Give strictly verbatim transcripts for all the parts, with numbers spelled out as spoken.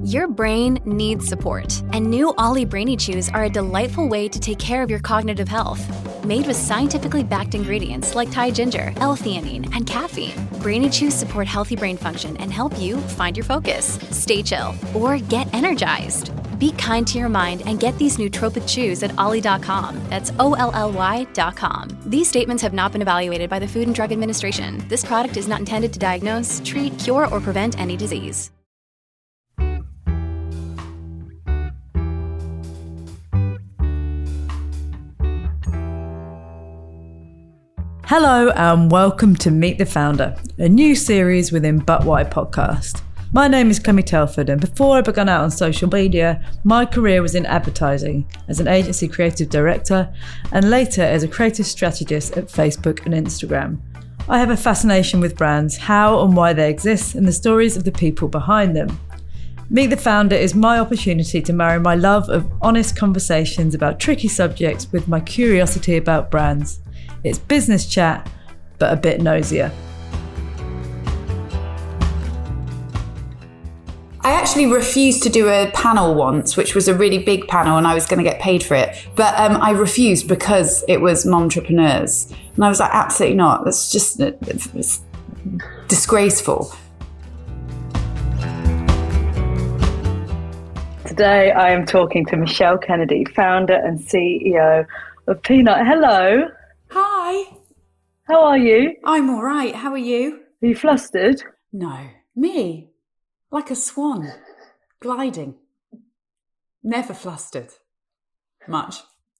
Your brain needs support, and new Ollie Brainy Chews are a delightful way to take care of your cognitive health. Made with scientifically backed ingredients like Thai ginger, L-theanine, and caffeine, Brainy Chews support healthy brain function and help you find your focus, stay chill, or get energized. Be kind to your mind and get these nootropic chews at ollie dot com. That's O L L Y dot com. These statements have not been evaluated by the Food and Drug Administration. This product is not intended to diagnose, treat, cure, or prevent any disease. Hello and welcome to Meet the Founder, a new series within But Why podcast. My name is Clemmy Telford, and before I began out on social media, my career was in advertising as an agency creative director and later as a creative strategist at Facebook and Instagram. I have a fascination with brands, how and why they exist, and the stories of the people behind them. Meet the Founder is my opportunity to marry my love of honest conversations about tricky subjects with my curiosity about brands. It's business chat, but a bit nosier. I actually refused to do a panel once, which was a really big panel and I was going to get paid for it. But um, I refused because it was momtrepreneurs. And I was like, absolutely not. That's just it's disgraceful. Today I am talking to Michelle Kennedy, founder and C E O of Peanut. Hello. Hi. How are you? I'm all right. How are you? Are you flustered? No. Me? Like a swan. Gliding. Never flustered. Much.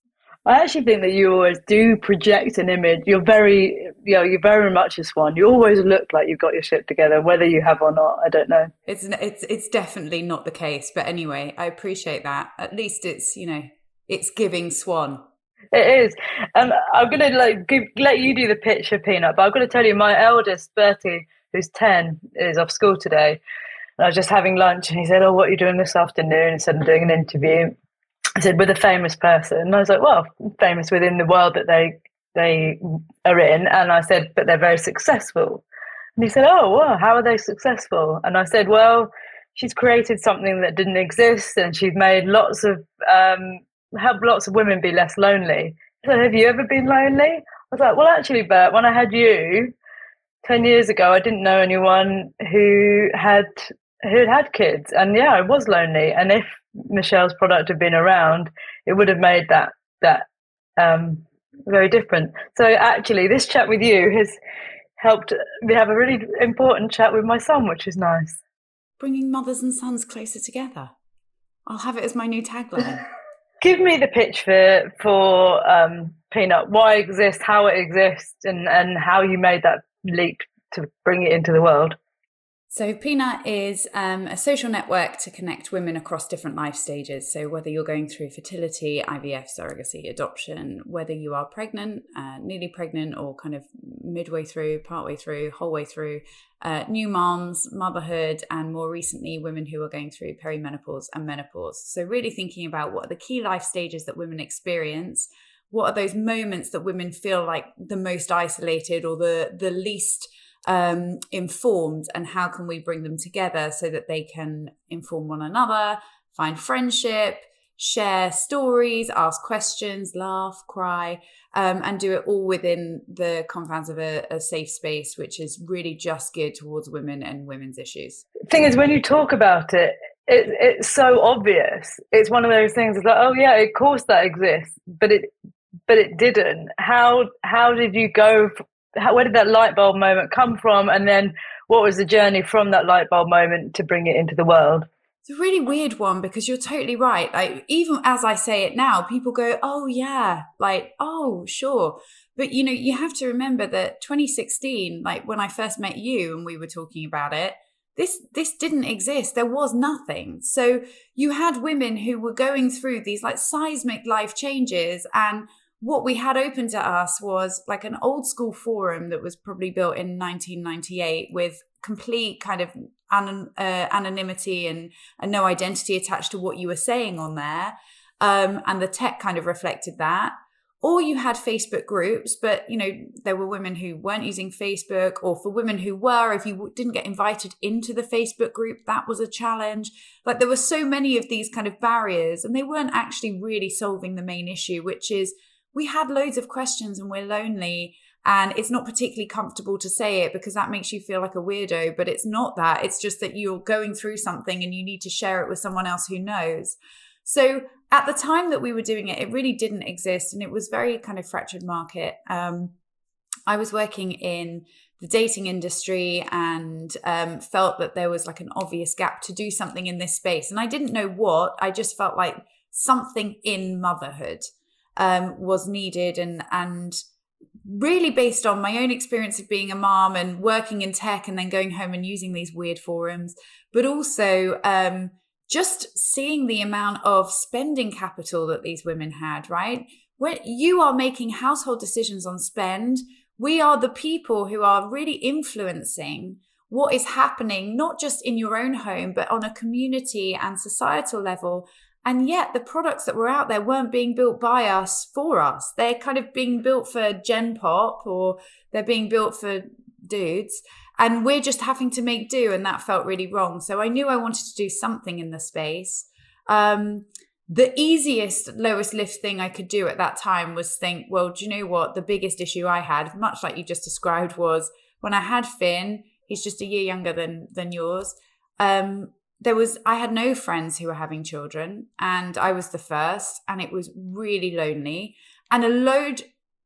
I actually think that you always do project an image. You're very, you know, you're very much a swan. You always look like you've got your shit together, whether you have or not. I don't know. It's it's it's definitely not the case. But anyway, I appreciate that. At least it's, you know, it's giving swan. It is. And I'm going to like give, let you do the pitch for Peanut, but I've got to tell you, my eldest, Bertie, who's ten, is off school today. And I was just having lunch and he said, oh, what are you doing this afternoon? He said, I'm doing an interview. I said, with a famous person. And I was like, well, famous within the world that they they are in. And I said, but they're very successful. And he said, oh, well, how are they successful? And I said, well, she's created something that didn't exist and she's made lots of... Um, help lots of women be less lonely. So have you ever been lonely? I was like, well, actually, Bert, when I had you ten years ago, I didn't know anyone who had who had had kids. And yeah, I was lonely. And if Michelle's product had been around, it would have made that that um, very different. So actually, this chat with you has helped me have a really important chat with my son, which is nice. Bringing mothers and sons closer together. I'll have it as my new tagline. Give me the pitch for for um, Peanut. Why it exists, how it exists, and, and how you made that leap to bring it into the world. So Peanut is um, a social network to connect women across different life stages. So whether you're going through fertility, I V F, surrogacy, adoption, whether you are pregnant, uh, nearly pregnant, or kind of midway through, partway through, whole way through, uh, new moms, motherhood, and more recently, women who are going through perimenopause and menopause. So really thinking about what are the key life stages that women experience. What are those moments that women feel like the most isolated or the, the least um, informed, and how can we bring them together so that they can inform one another, find friendship, share stories, ask questions, laugh, cry, um, and do it all within the confines of a, a safe space, which is really just geared towards women and women's issues. The thing is, when you talk about it, it it's so obvious. It's one of those things. It's like, oh yeah, of course that exists, but it but it didn't. How how did you go? How, where did that light bulb moment come from? And then what was the journey from that light bulb moment to bring it into the world? It's a really weird one because you're totally right. Like, even as I say it now, people go, oh yeah, like, oh, sure. But, you know, you have to remember that twenty sixteen, like when I first met you and we were talking about it, this, this didn't exist. There was nothing. So you had women who were going through these like seismic life changes, and what we had open to us was like an old school forum that was probably built in nineteen ninety-eight with complete kind of an, uh, anonymity and, and no identity attached to what you were saying on there. Um, and the tech kind of reflected that. or you had Facebook groups, but, you know, there were women who weren't using Facebook, or for women who were, if you didn't get invited into the Facebook group, that was a challenge. Like there were so many of these kind of barriers, and they weren't actually really solving the main issue, which is we had loads of questions and we're lonely. And it's not particularly comfortable to say it because that makes you feel like a weirdo, but it's not that. It's just that you're going through something and you need to share it with someone else who knows. So at the time that we were doing it, it really didn't exist. And it was very kind of fractured market. Um, I was working in the dating industry and um, felt that there was like an obvious gap to do something in this space. And I didn't know what. I just felt like something in motherhood um, was needed, and and really based on my own experience of being a mom and working in tech and then going home and using these weird forums, but also um, just seeing the amount of spending capital that these women had, right? When you are making household decisions on spend, we are the people who are really influencing what is happening, not just in your own home, but on a community and societal level. And yet the products that were out there weren't being built by us for us. They're kind of being built for Gen Pop, or they're being built for dudes. And we're just having to make do. And that felt really wrong. So I knew I wanted to do something in the space. Um, the easiest, lowest lift thing I could do at that time was think, well, do you know what? The biggest issue I had, much like you just described, was when I had Finn, he's just a year younger than, than yours. Um, There was, I had no friends who were having children, and I was the first, and it was really lonely. And a load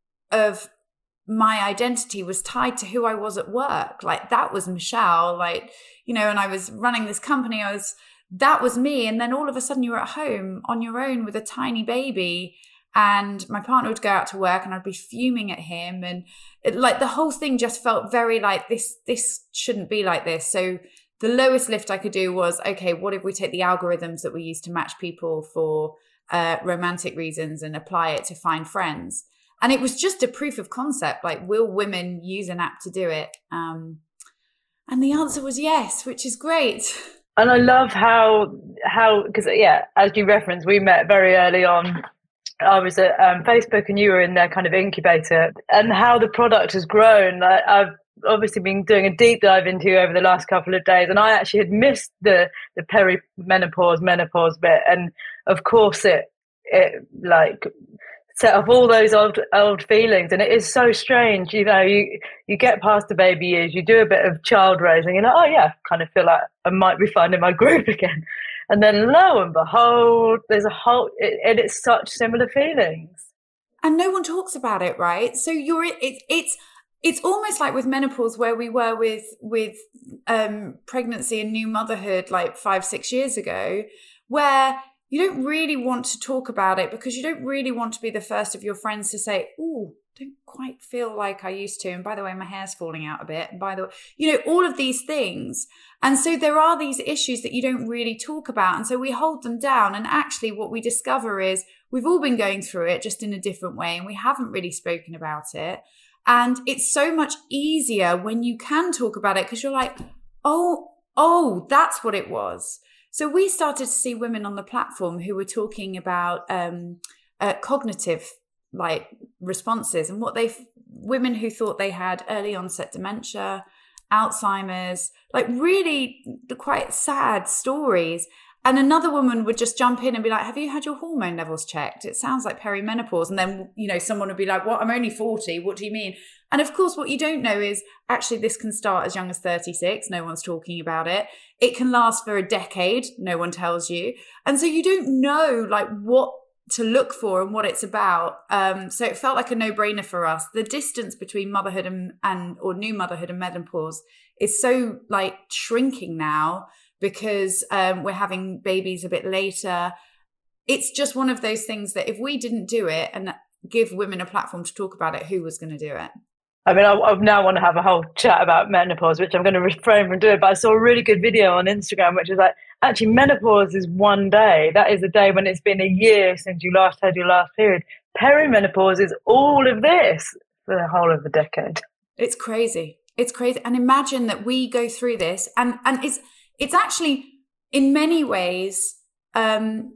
of my identity was tied to who I was at work. Like that was Michelle, like, you know, and I was running this company. I was, that was me. And then all of a sudden you're at home on your own with a tiny baby, and my partner would go out to work and I'd be fuming at him. And it, like the whole thing just felt very like this, this shouldn't be like this. So the lowest lift I could do was, okay, what if we take the algorithms that we use to match people for uh, romantic reasons and apply it to find friends? And it was just a proof of concept, like, will women use an app to do it? Um, and the answer was yes, which is great. And I love how, how because, yeah, as you referenced, we met very early on. I was at um, Facebook and you were in their kind of incubator, and how the product has grown. I, I've obviously been doing a deep dive into you over the last couple of days, and I actually had missed the the perimenopause menopause bit, and of course it it like set off all those old old feelings. And it is so strange, you know, you you get past the baby years, you do a bit of child raising, and you're like, oh yeah, kind of feel like I might be finding my groove again, and then lo and behold, there's a whole it, and it's such similar feelings, and no one talks about it, right? So you're it, it's It's almost like with menopause, where we were with with um, pregnancy and new motherhood like five, six years ago, where you don't really want to talk about it because you don't really want to be the first of your friends to say, oh, don't quite feel like I used to. And by the way, my hair's falling out a bit. And by the way, you know, all of these things. And so there are these issues that you don't really talk about. And so we hold them down. And actually what we discover is we've all been going through it just in a different way. And we haven't really spoken about it. And it's so much easier when you can talk about it because you're like, oh, oh, that's what it was. So we started to see women on the platform who were talking about um, uh, cognitive like responses and what they, women who thought they had early onset dementia, Alzheimer's, like really quite sad stories. And another woman would just jump in and be like, have you had your hormone levels checked? It sounds like perimenopause. And then, you know, someone would be like, what? I'm only forty. What do you mean? And of course, what you don't know is actually this can start as young as thirty-six. No one's talking about it. It can last for a decade. No one tells you. And so you don't know like what to look for and what it's about. Um, so it felt like a no-brainer for us. The distance between motherhood and, and or new motherhood and menopause is so like shrinking now, because um, we're having babies a bit later. It's just one of those things that if we didn't do it and give women a platform to talk about it, who was going to do it? I mean, I, I now want to have a whole chat about menopause, which I'm going to refrain from doing, but I saw a really good video on Instagram, which is like, actually menopause is one day. That is the day when it's been a year since you last had your last period. Perimenopause is all of this for the whole of the decade. It's crazy. It's crazy. And imagine that we go through this and, and it's, It's actually, in many ways, um,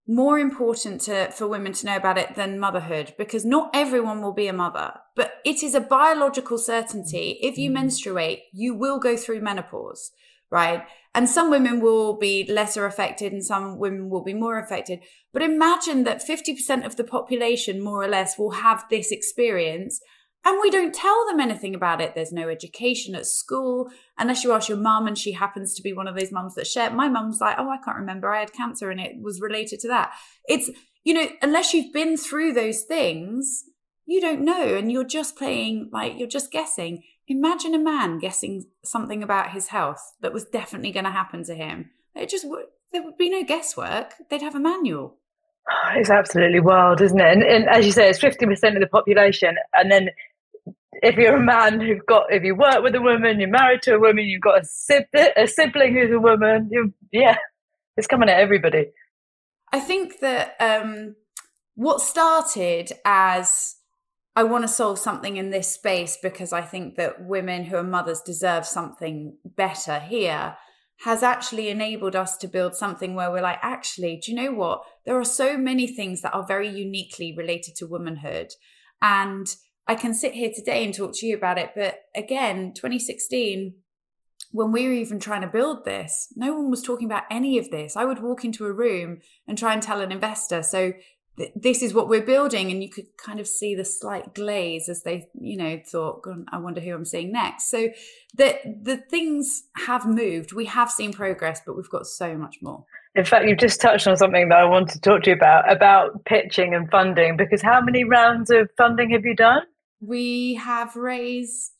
more important to, for women to know about it than motherhood, because not everyone will be a mother, but it is a biological certainty. If you menstruate, you will go through menopause, right? And some women will be lesser affected and some women will be more affected. But imagine that fifty percent of the population, more or less, will have this experience. And we don't tell them anything about it. There's no education at school, unless you ask your mum and she happens to be one of those mums that share. My mum's like, oh, I can't remember. I had cancer and it was related to that. It's, you know, unless you've been through those things, you don't know. And you're just playing, like, you're just guessing. Imagine a man guessing something about his health that was definitely going to happen to him. It just, there would be no guesswork. They'd have a manual. It's absolutely wild, isn't it? And, and as you say, it's fifty percent of the population. And then if you're a man who've got, if you work with a woman, you're married to a woman, you've got a, sib- a sibling who's a woman, you yeah, it's coming at everybody. I think that um, what started as, I want to solve something in this space because I think that women who are mothers deserve something better here, has actually enabled us to build something where we're like, actually, do you know what? There are so many things that are very uniquely related to womanhood. And I can sit here today and talk to you about it. But again, twenty sixteen, when we were even trying to build this, no one was talking about any of this. I would walk into a room and try and tell an investor, so th- this is what we're building. And you could kind of see the slight glaze as they, you know, thought, God, I wonder who I'm seeing next. So the, the things have moved. We have seen progress, but we've got so much more. In fact, you've just touched on something that I want to talk to you about, about pitching and funding, because how many rounds of funding have you done? We have raised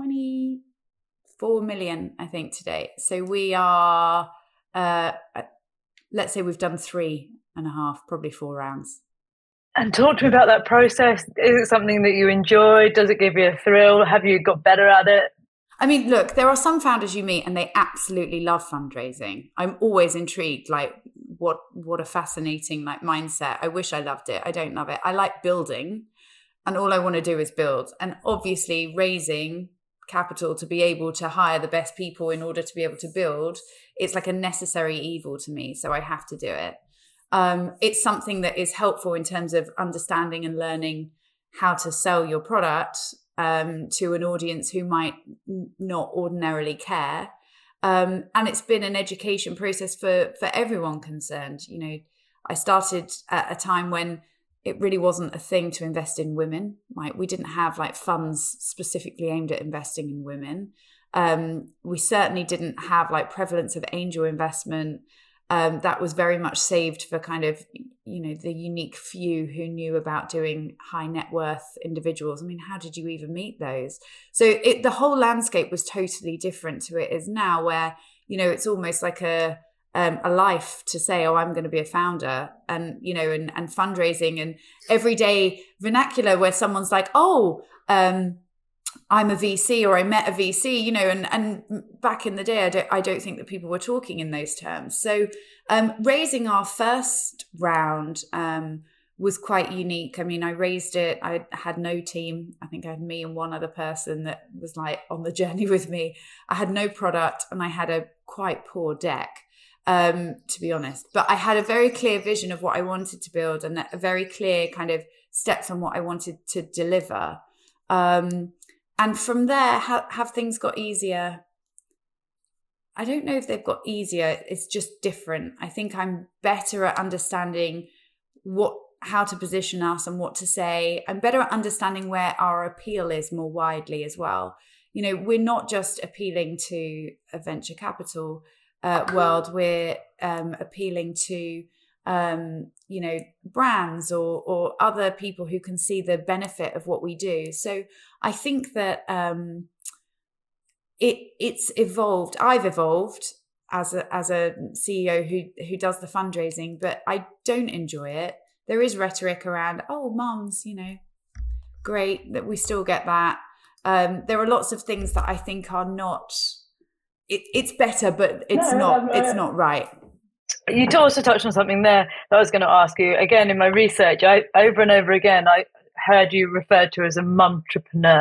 twenty-four million, I think, today. So we are, uh, let's say we've done three and a half, probably four rounds. And talk to me about that process. Is it something that you enjoy? Does it give you a thrill? Have you got better at it? I mean, look, there are some founders you meet and they absolutely love fundraising. I'm always intrigued, like what what a fascinating like mindset. I wish I loved it. I don't love it. I like building and all I want to do is build. And obviously raising capital to be able to hire the best people in order to be able to build, it's like a necessary evil to me. So I have to do it. Um, it's something that is helpful in terms of understanding and learning how to sell your product um, to an audience who might n- not ordinarily care. Um, and it's been an education process for, for everyone concerned. You know, I started at a time when it really wasn't a thing to invest in women. Like we didn't have like funds specifically aimed at investing in women. Um, we certainly didn't have like prevalence of angel investment. Um, that was very much saved for kind of, you know, the unique few who knew about doing high net worth individuals. I mean, how did you even meet those? So it, the whole landscape was totally different to it is now, where, you know, it's almost like a um, a life to say, oh, I'm going to be a founder, and, you know, and, and fundraising and everyday vernacular where someone's like, oh, um, I'm a V C or I met a V C, you know, and, and back in the day, I don't, I don't think that people were talking in those terms. So um, raising our first round um, was quite unique. I mean, I raised it, I had no team. I think I had me and one other person that was like on the journey with me. I had no product and I had a quite poor deck, um, to be honest. But I had a very clear vision of what I wanted to build and a very clear kind of steps on what I wanted to deliver. Um, And from there, ha- have things got easier? I don't know if they've got easier. It's just different. I think I'm better at understanding what, how to position us and what to say. I'm better at understanding where our appeal is more widely as well. You know, we're not just appealing to a venture capital uh, world. We're um, appealing to um you know brands or or other people who can see the benefit of what we do. So I think that um it it's evolved. I've evolved as a as a C E O who who does the fundraising, but I don't enjoy it. There is rhetoric around, oh, mums, you know, great that we still get that. Um there are lots of things that I think are not it, it's better, but it's no, not no. it's not right. You also touched on something there that I was going to ask you. Again, in my research, I over and over again, I heard you referred to as a mumtrepreneur.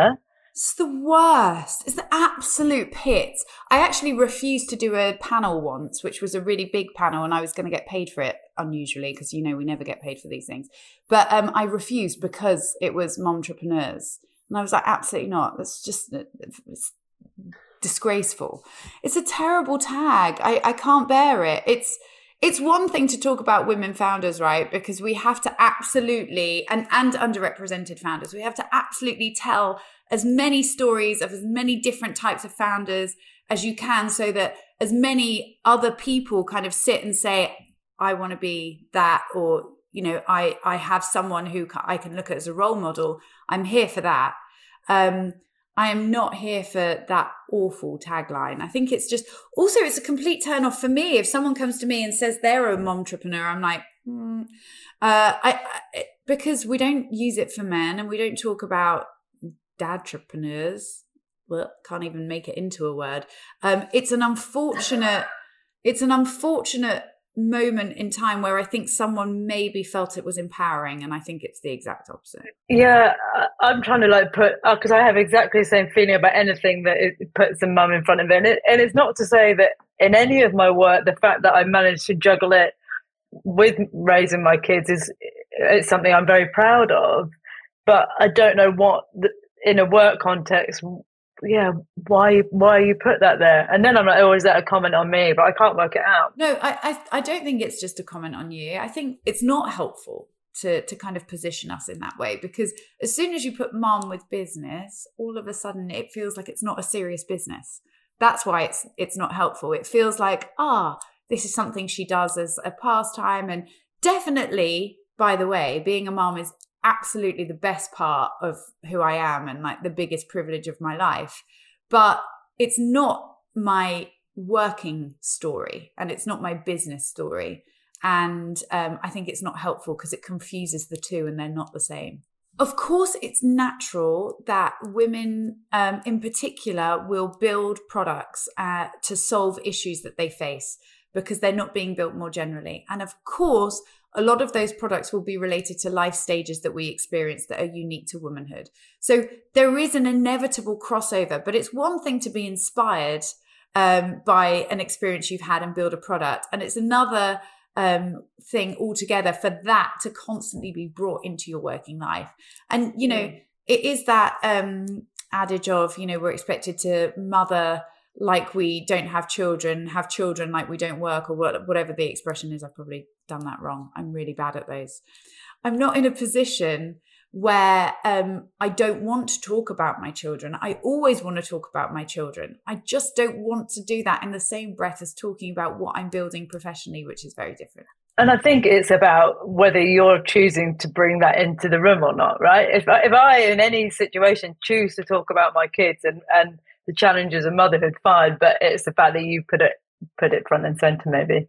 It's the worst. It's the absolute pits. I actually refused to do a panel once, which was a really big panel, and I was going to get paid for it, unusually, because, you know, we never get paid for these things. But um, I refused because it was momtrepreneurs. And I was like, absolutely not. That's just it's disgraceful. It's a terrible tag. I, I can't bear it. It's It's one thing to talk about women founders, right? Because we have to absolutely, and, and underrepresented founders, we have to absolutely tell as many stories of as many different types of founders as you can, so that as many other people kind of sit and say, I want to be that, or, you know, I, I have someone who I can look at as a role model. I'm here for that. Um, I am not here for that awful tagline. I think it's just, also it's a complete turn off for me. If someone comes to me and says they're a momtrepreneur, I'm like, hmm. uh, I, I because we don't use it for men, and we don't talk about dadtrepreneurs. Well, can't even make it into a word. Um, it's an unfortunate, it's an unfortunate moment in time where I think someone maybe felt it was empowering, and I think it's the exact opposite. Yeah, I'm trying to like put, because uh, I have exactly the same feeling about anything that it puts a mum in front of it. And, it. and it's not to say that in any of my work, the fact that I managed to juggle it with raising my kids is it's something I'm very proud of. But I don't know what, the, in a work context, yeah, why why you put that there? And then I'm like, oh, is that a comment on me? But I can't work it out. No, I, I I don't think it's just a comment on you. I think it's not helpful to to kind of position us in that way, because as soon as you put mom with business, all of a sudden it feels like it's not a serious business. That's why it's it's not helpful. It feels like, ah, this is something she does as a pastime. And definitely, by the way, being a mom is absolutely the best part of who I am, and like the biggest privilege of my life. But it's not my working story, and it's not my business story. And um, I think it's not helpful because it confuses the two, and they're not the same. Of course, it's natural that women um, in particular will build products uh, to solve issues that they face, because they're not being built more generally. And of course, a lot of those products will be related to life stages that we experience that are unique to womanhood. So there is an inevitable crossover, but it's one thing to be inspired um, by an experience you've had and build a product. And it's another um, thing altogether for that to constantly be brought into your working life. And, you know, mm. it is that um, adage of, you know, we're expected to mother like we don't have children, have children like we don't work, or whatever the expression is. I've probably done that wrong. I'm really bad at those. I'm not in a position where um, I don't want to talk about my children. I always want to talk about my children. I just don't want to do that in the same breath as talking about what I'm building professionally, which is very different. And I think it's about whether you're choosing to bring that into the room or not, right? If I, if I in any situation choose to talk about my kids and, and the challenges of motherhood, fine, but it's the fact that you put it put it front and center, maybe.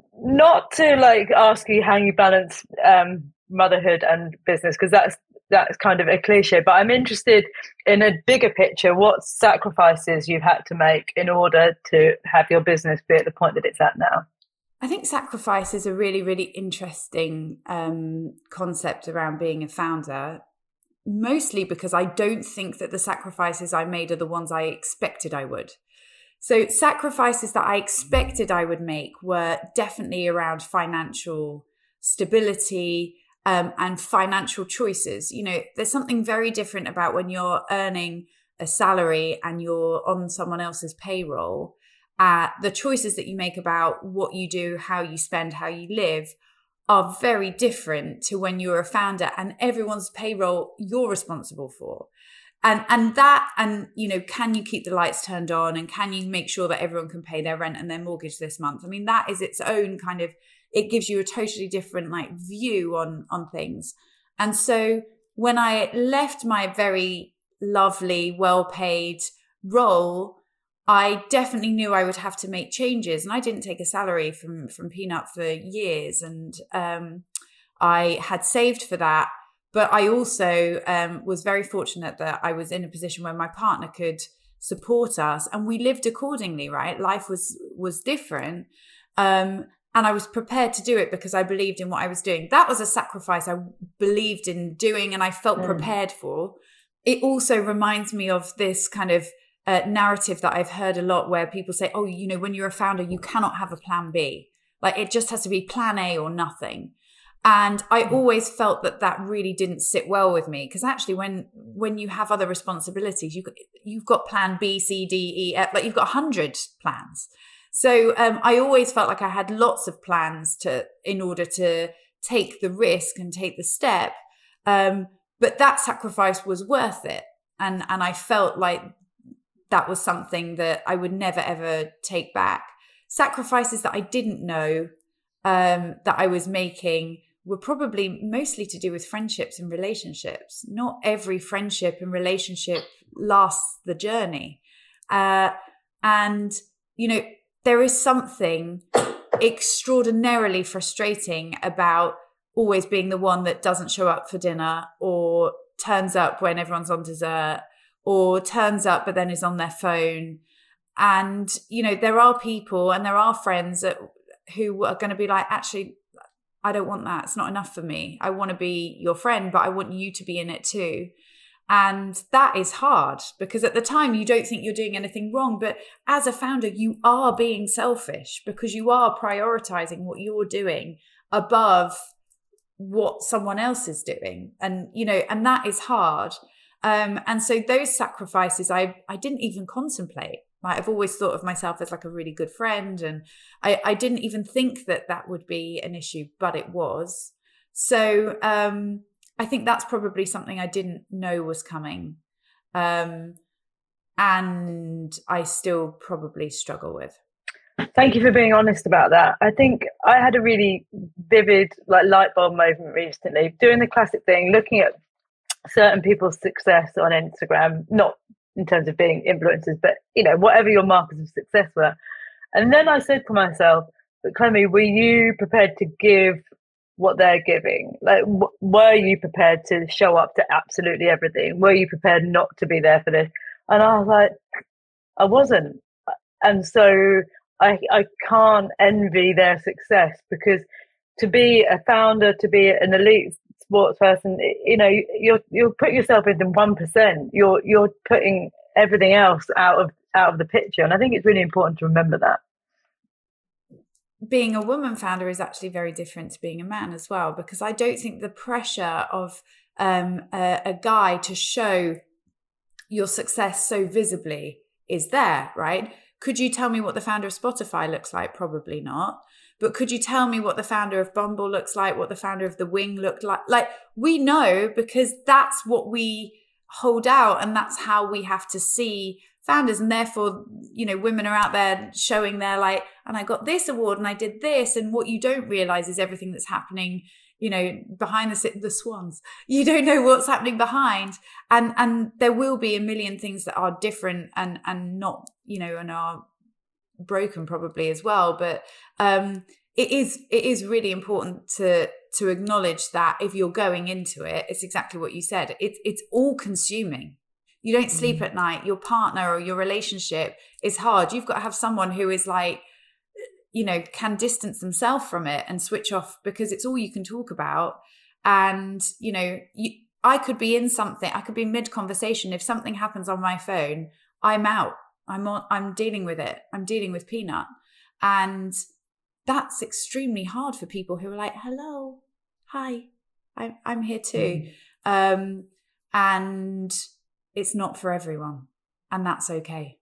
Not to like ask you how you balance um, motherhood and business, because that's that's kind of a cliche, but I'm interested in a bigger picture, what sacrifices you've had to make in order to have your business be at the point that it's at now. I think sacrifice is a really, really interesting um, concept around being a founder, mostly because I don't think that the sacrifices I made are the ones I expected I would. So sacrifices that I expected I would make were definitely around financial stability um, and financial choices. You know, there's something very different about when you're earning a salary and you're on someone else's payroll. Uh, the choices that you make about what you do, how you spend, how you live are very different to when you're a founder and everyone's payroll you're responsible for. And and that, and, you know, can you keep the lights turned on, and can you make sure that everyone can pay their rent and their mortgage this month? I mean, that is its own kind of, it gives you a totally different like view on, on things. And so when I left my very lovely, well-paid role, I definitely knew I would have to make changes. And I didn't take a salary from, from Peanut for years. And um, I had saved for that. But I also um, was very fortunate that I was in a position where my partner could support us, and we lived accordingly, right? Life was was different. Um, and I was prepared to do it because I believed in what I was doing. That was a sacrifice I believed in doing and I felt mm. prepared for. it also reminds me of this kind of uh, narrative that I've heard a lot where people say, oh, you know, when you're a founder, you cannot have a plan B. Like it just has to be plan A or nothing. And I always felt that that really didn't sit well with me, because actually when when you have other responsibilities, you, you've got plan B, C, D, E, F, like you've got a hundred plans. So um, I always felt like I had lots of plans to in order to take the risk and take the step. Um, but that sacrifice was worth it. And, and I felt like that was something that I would never, ever take back. Sacrifices that I didn't know um, that I was making were probably mostly to do with friendships and relationships. Not every friendship and relationship lasts the journey. Uh, and, you know, there is something extraordinarily frustrating about always being the one that doesn't show up for dinner, or turns up when everyone's on dessert, or turns up but then is on their phone. And, you know, there are people and there are friends that, who are going to be like, actually, I don't want that. It's not enough for me. I want to be your friend, but I want you to be in it too. And that is hard, because at the time you don't think you're doing anything wrong. But as a founder, you are being selfish, because you are prioritizing what you're doing above what someone else is doing. And, you know, and that is hard. Um, and so those sacrifices, I, I didn't even contemplate. Like, I've always thought of myself as like a really good friend, and I, I didn't even think that that would be an issue, but it was. So um, I think that's probably something I didn't know was coming, um, and I still probably struggle with. Thank you for being honest about that. I think I had a really vivid, like, light bulb moment recently, doing the classic thing, looking at certain people's success on Instagram, not in terms of being influencers, but, you know, whatever your markers of success were. And then I said to myself, but Clemmy, were you prepared to give what they're giving? Like, w- were you prepared to show up to absolutely everything? Were you prepared not to be there for this? And I was like, I wasn't. And so I, I can't envy their success, because to be a founder, to be an elite sports person, you know, you're you're putting yourself into one percent. You're you're putting everything else out of out of the picture, and I think it's really important to remember that. Being a woman founder is actually very different to being a man as well, because I don't think the pressure of um, a, a guy to show your success so visibly is there, right? Could you tell me what the founder of Spotify looks like? Probably not. But could you tell me what the founder of Bumble looks like, what the founder of The Wing looked like? Like, we know, because that's what we hold out, and that's how we have to see founders. And therefore, you know, women are out there showing their, like, and I got this award and I did this. And what you don't realize is everything that's happening, you know, behind the the swans. You don't know what's happening behind. And and there will be a million things that are different and and not, you know, and are broken probably as well. But um it is it is really important to to acknowledge that if you're going into it, it's exactly what you said. It's it's all consuming. You don't sleep mm. at night. Your partner or your relationship is hard. You've got to have someone who is like, you know, can distance themselves from it and switch off, because it's all you can talk about. And, you know, you, I could be in something, I could be mid conversation. If something happens on my phone, I'm out. I'm on, I'm dealing with it. I'm dealing with Peanut. And that's extremely hard for people who are like, hello, hi, I'm, I'm here too. Mm. Um, and it's not for everyone. And that's okay.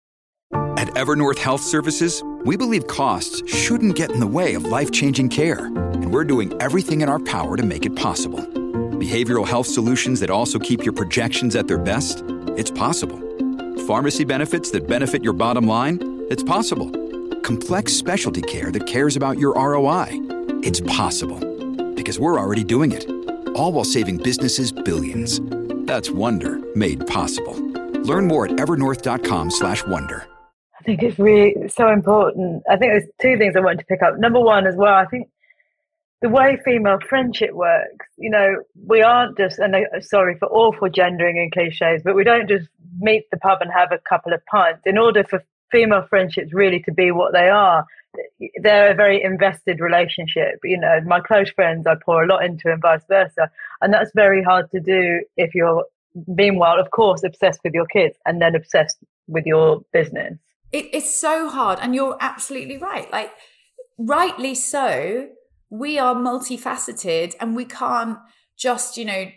At Evernorth Health Services, we believe costs shouldn't get in the way of life-changing care. And we're doing everything in our power to make it possible. Behavioral health solutions that also keep your projections at their best? It's possible. Pharmacy benefits that benefit your bottom line? It's possible. Complex specialty care that cares about your R O I? It's possible. Because we're already doing it. All while saving businesses billions. That's Wonder made possible. Learn more at evernorth.com slash wonder. I think it's really so important. I think there's two things I wanted to pick up. Number one as well, I think the way female friendship works, you know, we aren't just, and I, sorry for awful gendering and cliches, but we don't just meet the pub and have a couple of pints. In order for female friendships really to be what they are, they're a very invested relationship. You know, my close friends, I pour a lot into, and vice versa. And that's very hard to do if you're meanwhile, of course, obsessed with your kids and then obsessed with your business. It, it's so hard. And you're absolutely right. Like, rightly so, we are multifaceted and we can't just, you know,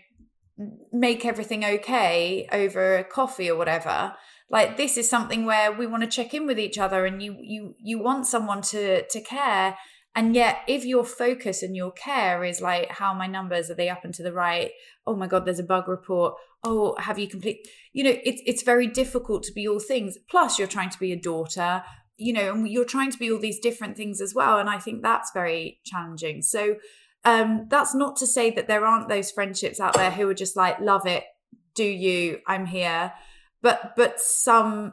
make everything okay over a coffee or whatever. Like, this is something where we want to check in with each other, and you you you want someone to to care. And yet, if your focus and your care is like, how are my numbers? Are they up and to the right? Oh my God, there's a bug report. Oh, have you complete? You know, it's it's very difficult to be all things. Plus, you're trying to be a daughter, you know, and you're trying to be all these different things as well. And I think that's very challenging. So um, that's not to say that there aren't those friendships out there who are just like, love it, do you, I'm here. But but some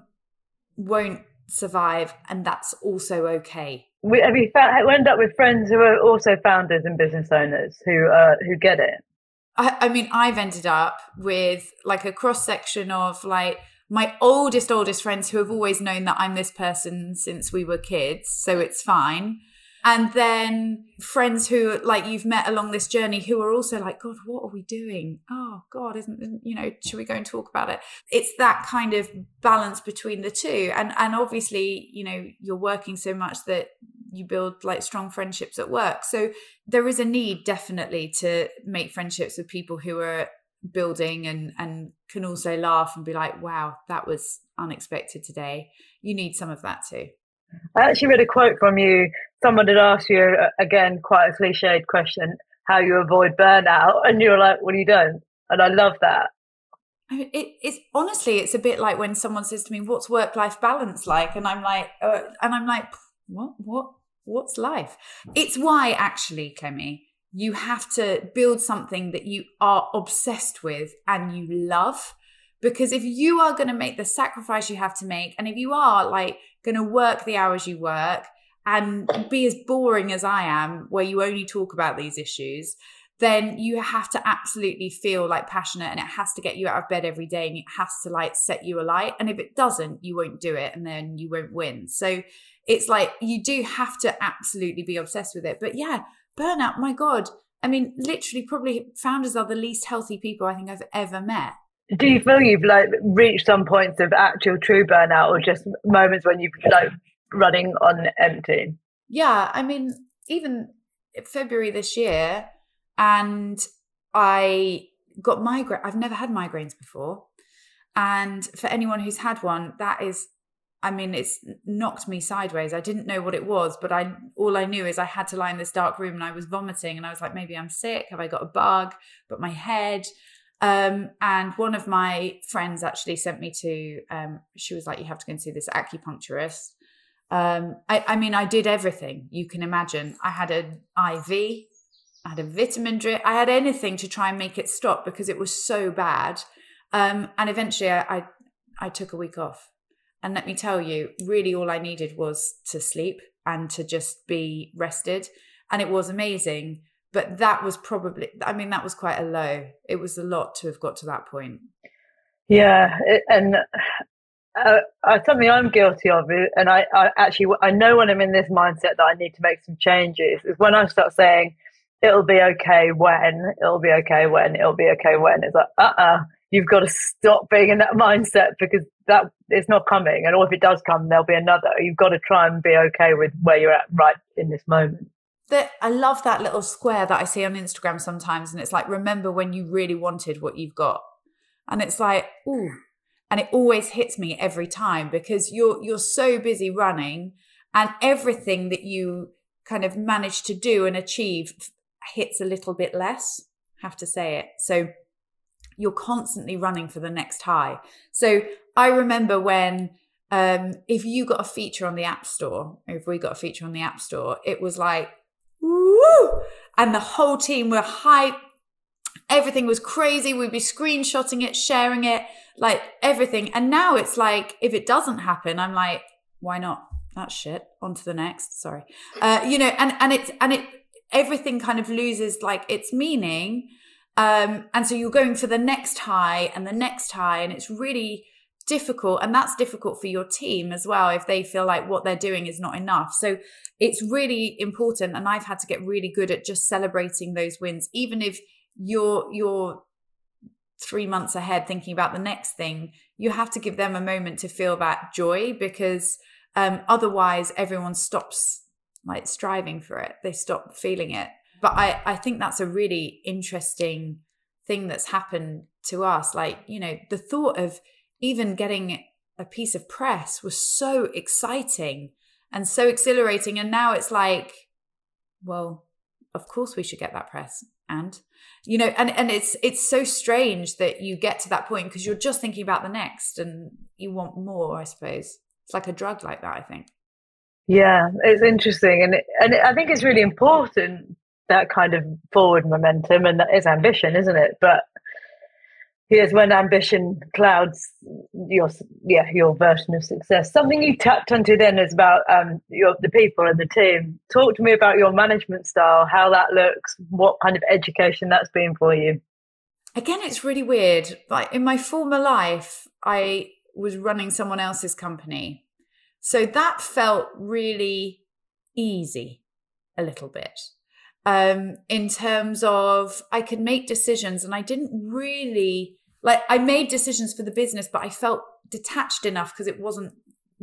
won't survive, and that's also okay. We, have you found, end up with friends who are also founders and business owners who uh, who get it? I, I mean, I've ended up with like a cross section of like my oldest, oldest friends who have always known that I'm this person since we were kids, so it's fine. And then friends who like you've met along this journey who are also like, God, what are we doing? Oh God, isn't, isn't you know, should we go and talk about it? It's that kind of balance between the two. And and obviously, you know, you're working so much that you build like strong friendships at work. So there is a need definitely to make friendships with people who are building and and can also laugh and be like, wow, that was unexpected today. You need some of that too. I actually read a quote from you. Someone had asked you, again, quite a cliched question, how you avoid burnout. And you were like, well, you don't. And I love that. I mean, it, it's honestly, it's a bit like when someone says to me, what's work-life balance like? And I'm like, uh, and I'm like, what, what, what's life? It's why actually, Kemi, you have to build something that you are obsessed with and you love. Because if you are going to make the sacrifice you have to make, and if you are like going to work the hours you work and be as boring as I am, where you only talk about these issues, then you have to absolutely feel like passionate, and it has to get you out of bed every day, and it has to like set you alight. And if it doesn't, you won't do it, and then you won't win. So it's like, you do have to absolutely be obsessed with it. But yeah, burnout, my God. I mean, literally probably founders are the least healthy people I think I've ever met. Do you feel you've like reached some points of actual true burnout, or just moments when you've like running on empty? Yeah, I mean, even February this year, and I got migraine. I've never had migraines before. And for anyone who's had one, that is, I mean, it's knocked me sideways. I didn't know what it was, but I all I knew is I had to lie in this dark room and I was vomiting, and I was like, maybe I'm sick. Have I got a bug? But my head... Um, and one of my friends actually sent me to, um, she was like, you have to go and see this acupuncturist. Um, I, I mean, I did everything you can imagine. I had an I V, I had a vitamin drip, I had anything to try and make it stop because it was so bad. Um, and eventually I, I, I took a week off. And let me tell you, really all I needed was to sleep and to just be rested. And it was amazing. But that was probably, I mean, that was quite a low. It was a lot to have got to that point. Yeah. It, and uh, uh, something I'm guilty of, and I, I actually, I know when I'm in this mindset that I need to make some changes, is when I start saying, it'll be okay when, it'll be okay when, it'll be okay when. It's like, uh-uh, you've got to stop being in that mindset, because that it's not coming. And or if it does come, there'll be another. You've got to try and be okay with where you're at right in this moment. That I love that little square that I see on Instagram sometimes, and it's like, remember when you really wanted what you've got. And it's like, ooh, and it always hits me every time, because you're you're so busy running, and everything that you kind of manage to do and achieve hits a little bit less, have to say it. So you're constantly running for the next high. So I remember when um if you got a feature on the App Store, or if we got a feature on the App Store, it was like, woo! And the whole team were hyped. Everything was crazy. We'd be screenshotting it, sharing it, like everything. And now it's like, if it doesn't happen, I'm like, why not? That's shit. On to the next. Sorry. Uh, you know, and, and it's, and it, everything kind of loses like its meaning. Um, and so you're going for the next high and the next high, and it's really difficult. And that's difficult for your team as well, if they feel like what they're doing is not enough. So it's really important. And I've had to get really good at just celebrating those wins, even if you're, you're three months ahead thinking about the next thing, you have to give them a moment to feel that joy, because um, otherwise everyone stops like striving for it. They stop feeling it. But I, I think that's a really interesting thing that's happened to us. Like, you know, the thought of even getting a piece of press was so exciting and so exhilarating. And now it's like, well, of course we should get that press. And, you know, and, and it's, it's so strange that you get to that point because you're just thinking about the next and you want more, I suppose. It's like a drug like that, I think. Yeah, it's interesting. And, it, and it, I think it's really important, that kind of forward momentum, and that is ambition, isn't it? But here's when ambition clouds your yeah your version of success. Something you tapped onto then is about um your the people and the team. Talk to me about your management style, how that looks, what kind of education that's been for you. Again, it's really weird. Like in my former life, I was running someone else's company, so that felt really easy, a little bit. Um, in terms of I could make decisions, and I didn't really like, I made decisions for the business, but I felt detached enough because it wasn't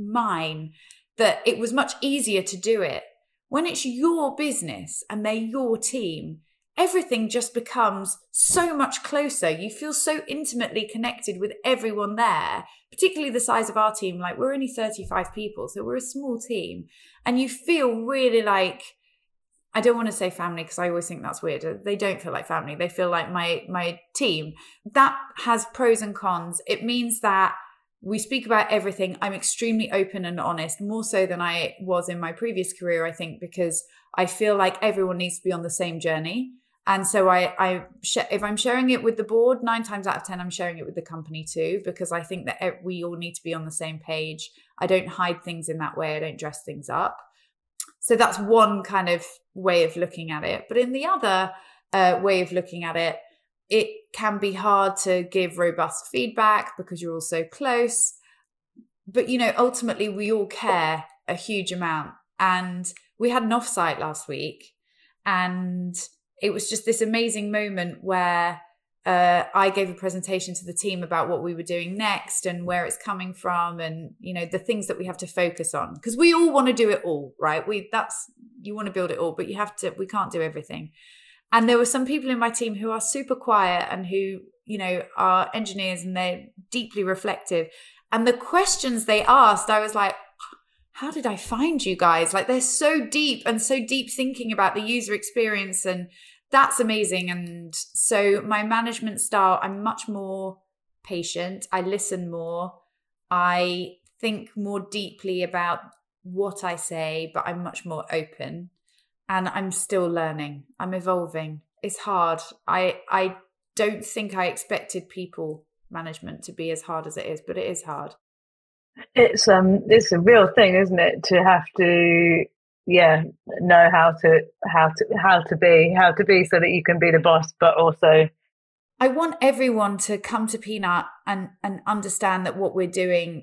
mine that it was much easier to do it. When it's your business and they're your team, everything just becomes so much closer. You feel so intimately connected with everyone there, particularly the size of our team. Like we're only thirty-five people, so we're a small team, and you feel really like, I don't want to say family because I always think that's weird. They don't feel like family. They feel like my my team. That has pros and cons. It means that we speak about everything. I'm extremely open and honest, more so than I was in my previous career, I think, because I feel like everyone needs to be on the same journey. And so I, I if I'm sharing it with the board, nine times out of ten, I'm sharing it with the company too, because I think that we all need to be on the same page. I don't hide things in that way. I don't dress things up. So that's one kind of way of looking at it. But in the other uh, way of looking at it, it can be hard to give robust feedback because you're all so close. But, you know, ultimately we all care a huge amount. And we had an offsite last week, and it was just this amazing moment where uh, I gave a presentation to the team about what we were doing next and where it's coming from, and, you know, the things that we have to focus on, because we all want to do it all, right? We that's you want to build it all, but you have to. We can't do everything. And there were some people in my team who are super quiet and who, you know, are engineers, and they're deeply reflective. And the questions they asked, I was like, how did I find you guys? Like, they're so deep and so deep thinking about the user experience, and that's amazing. And so my management style, I'm much more patient. I listen more. I think more deeply about what I say, but I'm much more open, and I'm still learning. I'm evolving. It's hard. I, I don't think I expected people management to be as hard as it is, but it is hard. It's um it's a real thing, isn't it, to have to yeah know how to how to how to be how to be so that you can be the boss, but also I want everyone to come to Peanut and and understand that what we're doing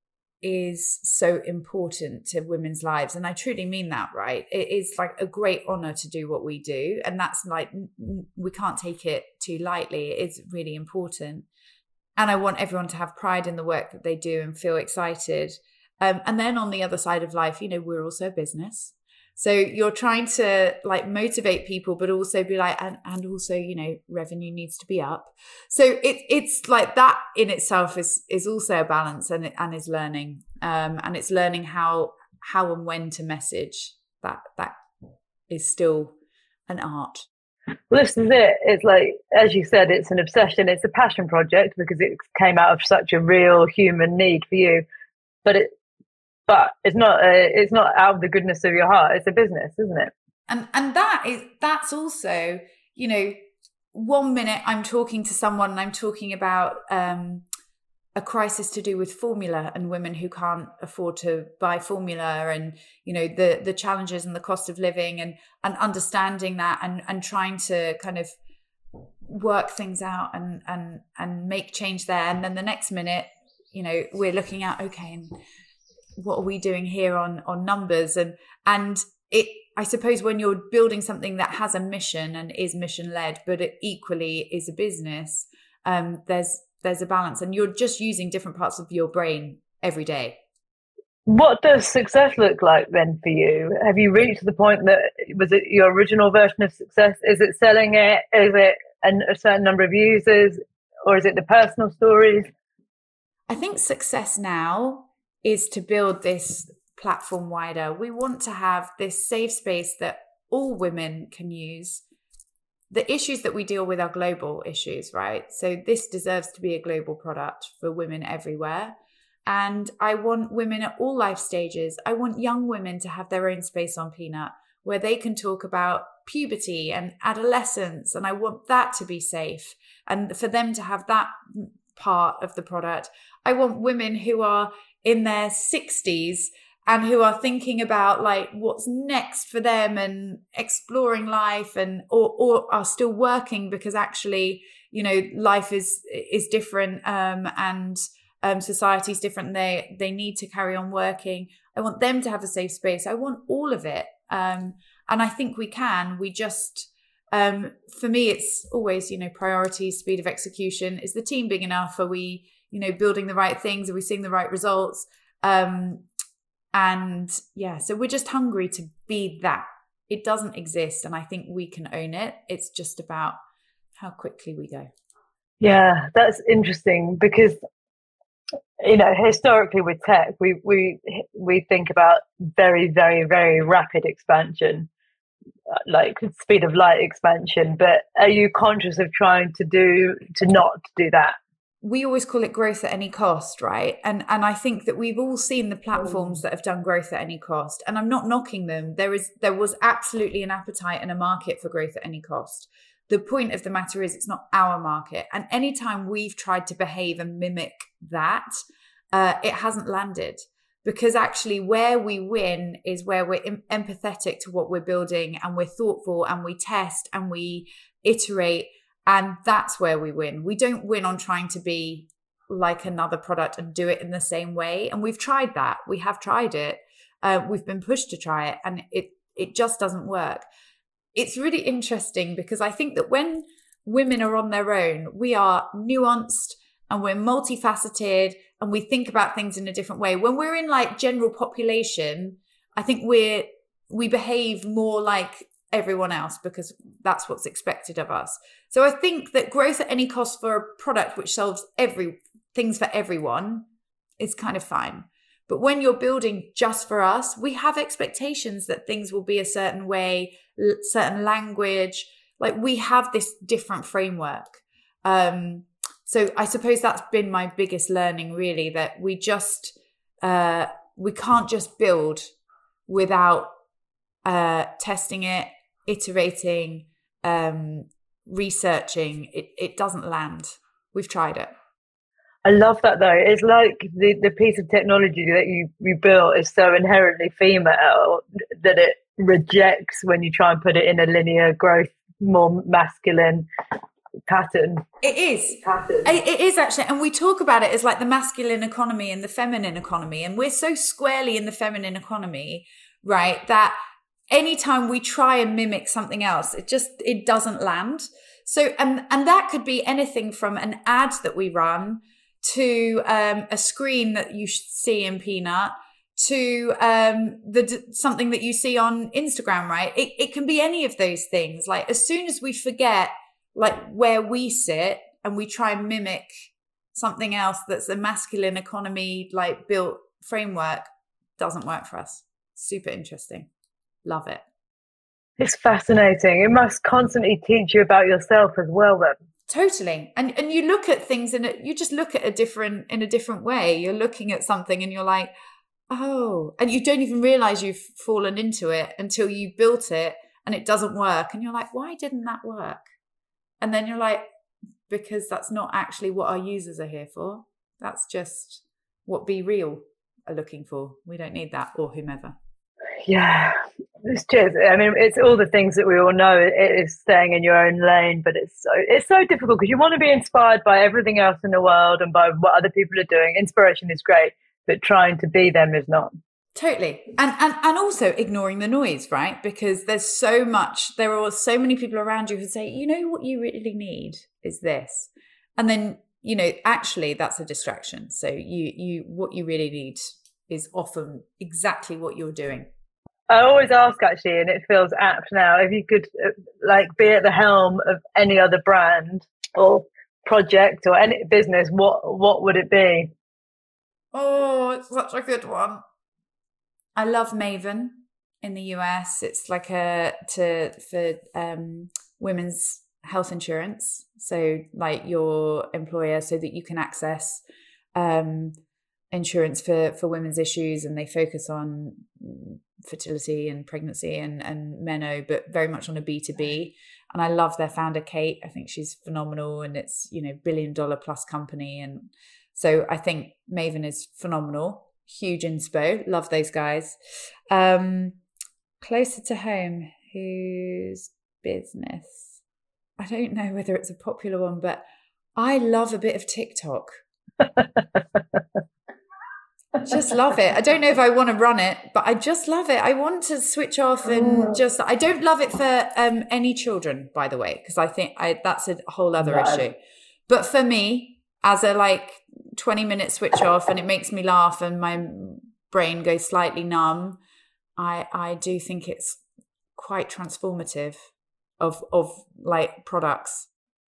is so important to women's lives, and I truly mean that, right? It is like a great honor to do what we do, and that's like, we can't take it too lightly. It is really important. And I want everyone to have pride in the work that they do and feel excited. Um, and then on the other side of life, you know, we're also a business. So you're trying to like motivate people, but also be like, and, and also, you know, revenue needs to be up. So it, it's like that in itself is is also a balance, and and is learning. Um, and it's learning how how and when to message. That that is still an art. Well, this is it. It's like, as you said, it's an obsession. It's a passion project because it came out of such a real human need for you. But it, but it's not. A, it's not out of the goodness of your heart. It's a business, isn't it? And and that is that's also, you know, one minute I'm talking to someone and I'm talking about um, a crisis to do with formula and women who can't afford to buy formula, and, you know, the the challenges and the cost of living, and and understanding that, and and trying to kind of work things out and and and make change there. And then the next minute, you know, we're looking at, okay, and what are we doing here on on numbers? And and it, I suppose, when you're building something that has a mission and is mission led, but it equally is a business, Um, there's there's a balance, and you're just using different parts of your brain every day. What does success look like then for you? Have you reached the point that, was it your original version of success? Is it selling it? Is it an, a certain number of users? Or is it the personal stories? I think success now is to build this platform wider. We want to have this safe space that all women can use. The issues that we deal with are global issues, right? So this deserves to be a global product for women everywhere. And I want women at all life stages. I want young women to have their own space on Peanut where they can talk about puberty and adolescence. And I want that to be safe and for them to have that part of the product. I want women who are in their sixties and who are thinking about like what's next for them and exploring life, and or, or are still working because actually, you know, life is is different um, and um, society's different. They they need to carry on working. I want them to have a safe space. I want all of it, um, and I think we can. We just, um, for me, it's always, you know, priorities, speed of execution. Is the team big enough? Are we, you know, building the right things? Are we seeing the right results? Um, and yeah, so we're just hungry to be that. It doesn't exist, and I think we can own it. It's just about how quickly we go. Yeah, that's interesting because, you know, historically with tech, we we we think about very, very, very rapid expansion, like speed of light expansion. But are you conscious of trying to do to not do that? We always call it growth at any cost, right? And and I think that we've all seen the platforms that have done growth at any cost. And I'm not knocking them. There is there was absolutely an appetite and a market for growth at any cost. The point of the matter is it's not our market. And anytime we've tried to behave and mimic that, uh, it hasn't landed. Because actually where we win is where we're em- empathetic to what we're building, and we're thoughtful, and we test and we iterate. And that's where we win. We don't win on trying to be like another product and do it in the same way. And we've tried that. We have tried it. Uh, we've been pushed to try it, and it it just doesn't work. It's really interesting because I think that when women are on their own, we are nuanced and we're multifaceted and we think about things in a different way. When we're in like general population, I think we're we behave more like everyone else because that's what's expected of us. So I think that growth at any cost for a product which solves every things for everyone is kind of fine. But when you're building just for us, we have expectations that things will be a certain way, certain language. Like we have this different framework. Um, so I suppose that's been my biggest learning, really, that we just uh, we can't just build without uh, testing it, iterating, um, researching. It, it doesn't land. We've tried it. I love that though. It's like the, the piece of technology that you, you built is so inherently female that it rejects when you try and put it in a linear growth, more masculine pattern. It is. Pattern. It, it is actually. And we talk about it as like the masculine economy and the feminine economy. And we're so squarely in the feminine economy, right, that anytime we try and mimic something else, it just, it doesn't land. So, and, and that could be anything from an ad that we run to um, a screen that you see in Peanut, to um, the something that you see on Instagram, right? It, it can be any of those things. Like as soon as we forget like where we sit and we try and mimic something else that's a masculine economy, like built framework, doesn't work for us. Super interesting. Love it. It's fascinating. It must constantly teach you about yourself as well then. Totally. And and you look at things and you just look at a different in a different way. You're looking at something and you're like, oh, and you don't even realize you've fallen into it until you built it and it doesn't work. And you're like, why didn't that work? And then you're like, because that's not actually what our users are here for. That's just what Be Real are looking for. We don't need that, or whomever. Yeah, it's just, I mean, it's all the things that we all know. It is staying in your own lane, but it's so it's so difficult because you want to be inspired by everything else in the world and by what other people are doing. Inspiration is great, but trying to be them is not. Totally. And and and also ignoring the noise, right? Because there's so much, there are so many people around you who say, you know what you really need is this. And then, you know, actually that's a distraction. So you, you, what you really need is often exactly what you're doing. I always ask actually, and it feels apt now, if you could uh, like be at the helm of any other brand or project or any business, what, what would it be? Oh, it's such a good one. I love Maven in the U S. It's like a, to, for um, women's health insurance. So like your employer, so that you can access um, insurance for, for women's issues, and they focus on fertility and pregnancy and, and meno, but very much on a B two B. And I love their founder, Kate. I think she's phenomenal, and it's, you know, billion dollar plus company. And so I think Maven is phenomenal. Huge inspo. Love those guys. Um, closer to home, whose business? I don't know whether it's a popular one, but I love a bit of TikTok. Just love it. I don't know if I want to run it, but I just love it. I want to switch off and just, I don't love it for um, any children, by the way, because I think I, that's a whole other no. issue. But for me, as a like twenty minute switch off, and it makes me laugh and my brain goes slightly numb, I, I do think it's quite transformative of, of like products.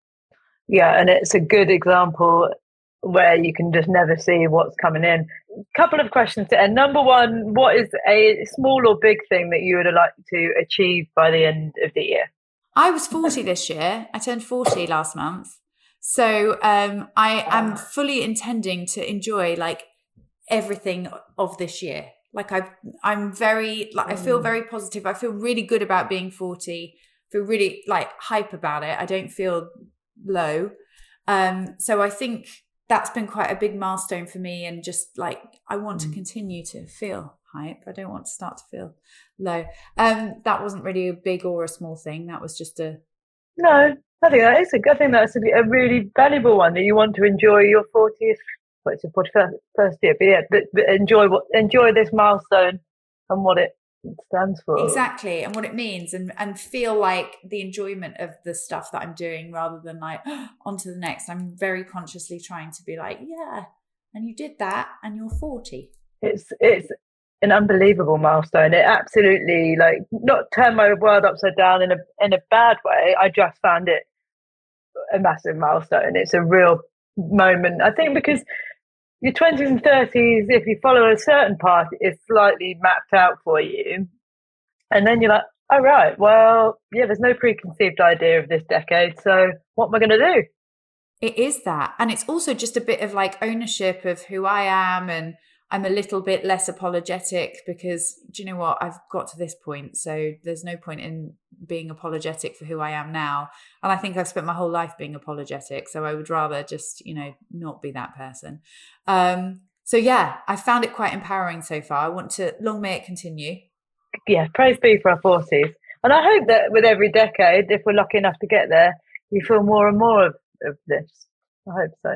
Yeah. And it's a good example where you can just never see what's coming in. Couple of questions to end. Number one, what is a small or big thing that you would like to achieve by the end of the year? I was forty this year. I turned forty last month. So um, I am fully intending to enjoy like everything of this year. Like I've, I'm very, like I feel very positive. I feel really good about being forty. I feel really like hype about it. I don't feel low. Um, so I think that's been quite a big milestone for me. And just like, I want to continue to feel hype. I don't want to start to feel low. Um, that wasn't really a big or a small thing. That was just a... No, I think that is a good thing. That's a, a really valuable one, that you want to enjoy your fortieth, well, it's your forty-first year, but yeah, but, but enjoy what, enjoy this milestone and what it stands for. Exactly. And what it means, and, and feel like the enjoyment of the stuff that I'm doing, rather than like, oh, on to the next. I'm very consciously trying to be like, yeah, and you did that and you're forty. It's, it's an unbelievable milestone. It absolutely, like, not turned my world upside down in a, in a bad way. I just found it a massive milestone. It's a real moment, I think, because your twenties and thirties, if you follow a certain path, is slightly mapped out for you. And then you're like, oh, right, well, yeah, there's no preconceived idea of this decade. So what am I going to do? It is that. And it's also just a bit of like ownership of who I am. And I'm a little bit less apologetic because, do you know what? I've got to this point. So there's no point in being apologetic for who I am now. And I think I've spent my whole life being apologetic. So I would rather just, you know, not be that person. Um, so yeah, I found it quite empowering so far. I want to, long may it continue. Yeah, praise be for our forties. And I hope that with every decade, if we're lucky enough to get there, you feel more and more of, of this. I hope so.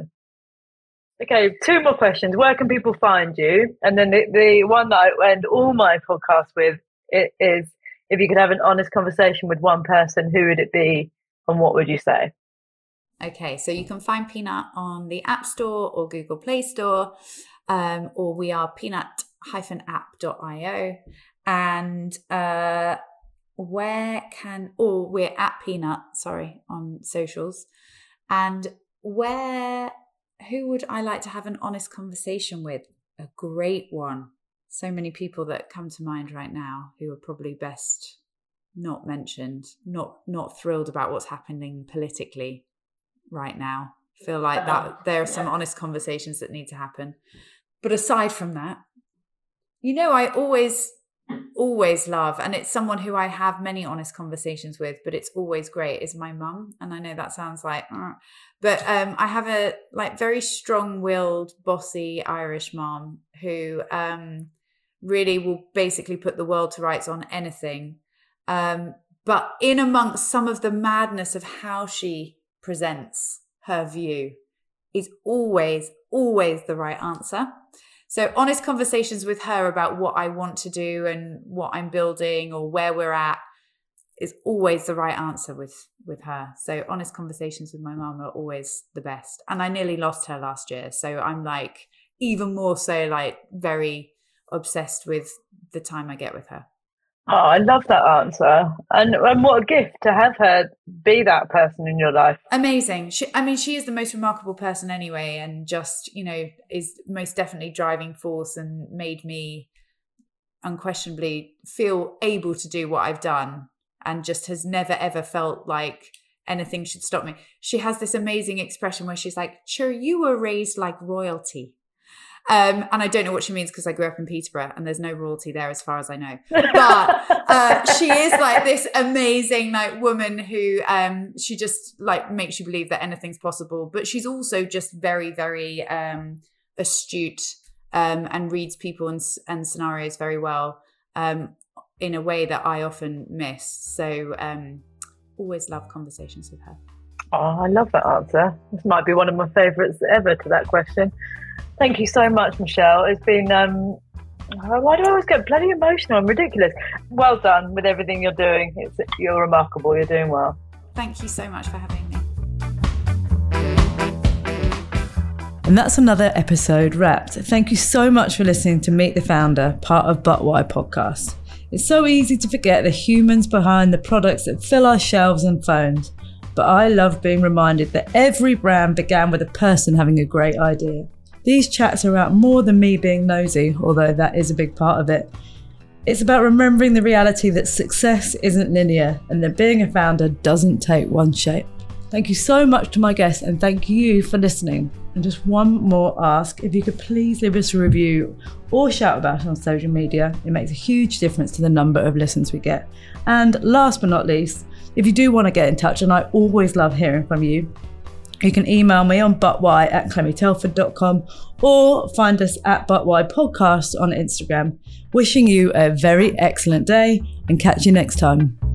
Okay, two more questions. Where can people find you? And then the, the one that I end all my podcasts with it is, if you could have an honest conversation with one person, who would it be and what would you say? Okay, so you can find Peanut on the App Store or Google Play Store, um, or we are peanut dash app dot io. And uh, where can, or we're at Peanut, sorry, on socials. And where... who would I like to have an honest conversation with? A great one. So many people that come to mind right now who are probably best not mentioned, not not thrilled about what's happening politically right now. Feel like that there are some honest conversations that need to happen. But aside from that, you know, I always, always love, and it's someone who I have many honest conversations with, but it's always great, is my mum. And I know that sounds like, uh, but um, I have a like very strong-willed, bossy Irish mom who um, really will basically put the world to rights on anything. Um, but in amongst some of the madness of how she presents her view is always, always the right answer. So honest conversations with her about what I want to do and what I'm building or where we're at is always the right answer with with her. So honest conversations with my mum are always the best. And I nearly lost her last year, so I'm like even more so like very obsessed with the time I get with her. Oh, I love that answer. And, and what a gift to have her be that person in your life. Amazing. She, I mean, she is the most remarkable person anyway, and just, you know, is most definitely driving force and made me unquestionably feel able to do what I've done, and just has never, ever felt like anything should stop me. She has this amazing expression where she's like, sure, you were raised like royalty. Um, and I don't know what she means because I grew up in Peterborough and there's no royalty there as far as I know. But uh, she is like this amazing like woman who um, she just like makes you believe that anything's possible. But she's also just very, very um, astute um, and reads people and, and scenarios very well um, in a way that I often miss. So um, always love conversations with her. Oh, I love that answer. This might be one of my favourites ever to that question. Thank you so much, Michelle. It's been, um, why do I always get bloody emotional and ridiculous? Well done with everything you're doing. It's, you're remarkable. You're doing well. Thank you so much for having me. And that's another episode wrapped. Thank you so much for listening to Meet the Founder, part of But Why podcast. It's so easy to forget the humans behind the products that fill our shelves and phones. But I love being reminded that every brand began with a person having a great idea. These chats are about more than me being nosy, although that is a big part of it. It's about remembering the reality that success isn't linear and that being a founder doesn't take one shape. Thank you so much to my guests, and thank you for listening. And just one more ask, if you could please leave us a review or shout about it on social media. It makes a huge difference to the number of listens we get. And last but not least, if you do want to get in touch, and I always love hearing from you, you can email me on butwhy at clemmy telford dot com or find us at butwhy podcast on Instagram. Wishing you a very excellent day and catch you next time.